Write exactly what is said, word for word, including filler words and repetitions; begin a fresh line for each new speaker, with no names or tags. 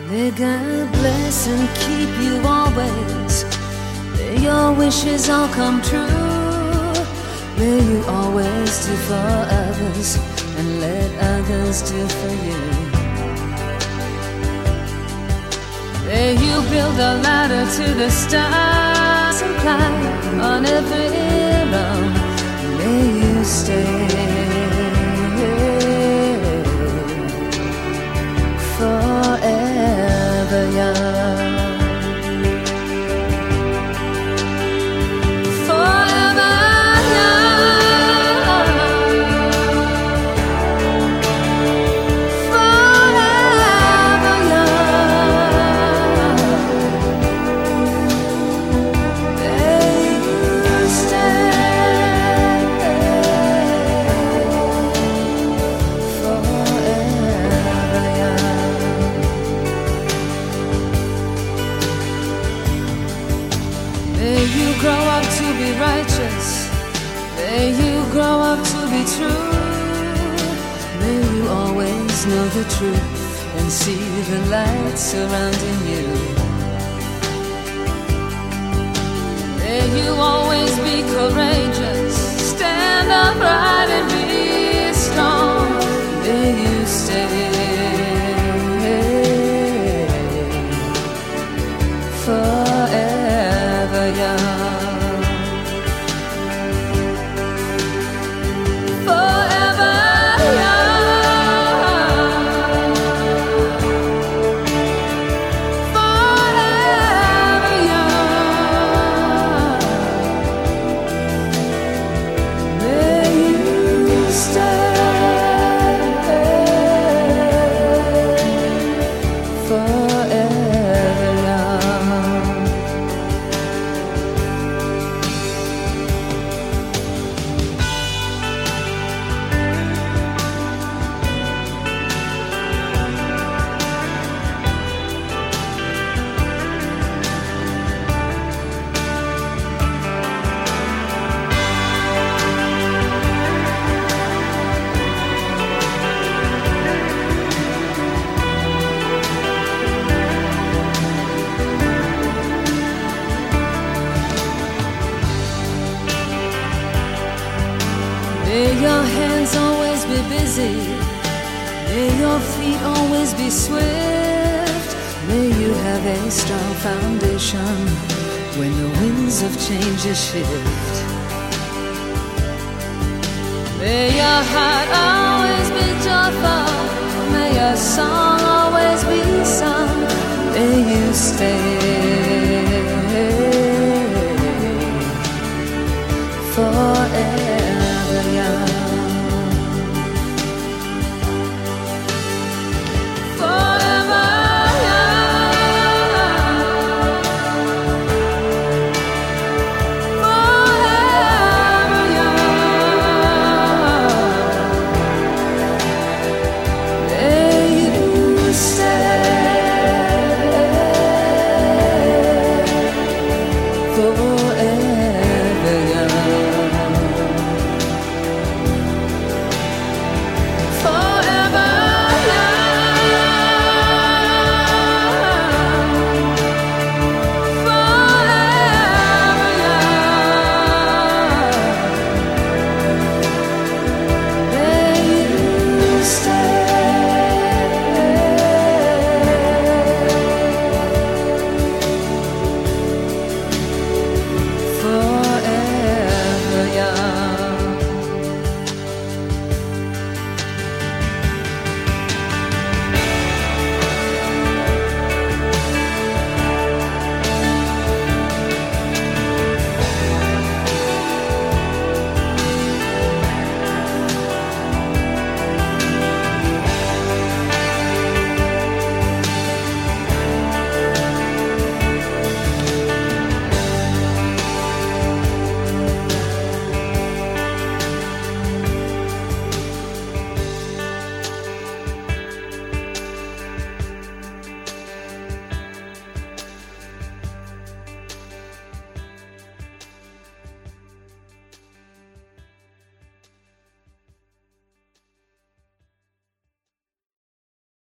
May God bless and keep you always. May your wishes all come true. May you always do for others and let others do for you. May you build a ladder to the stars and climb on every rung. May you stay forever young. Forever young. Forever young. May you stay forever young. May you grow up to be righteous. May you grow up to be true. May you always know the truth and see the light surrounding you. May you always be courageous. Stand upright and be strong. May you stay forever young. Forever young. Forever young. May you stay forever young. May your hands always be busy. May your feet always be swift. May you have a strong foundation when the winds of change shift. May your heart always be joyful. May your song always be sung. May you stay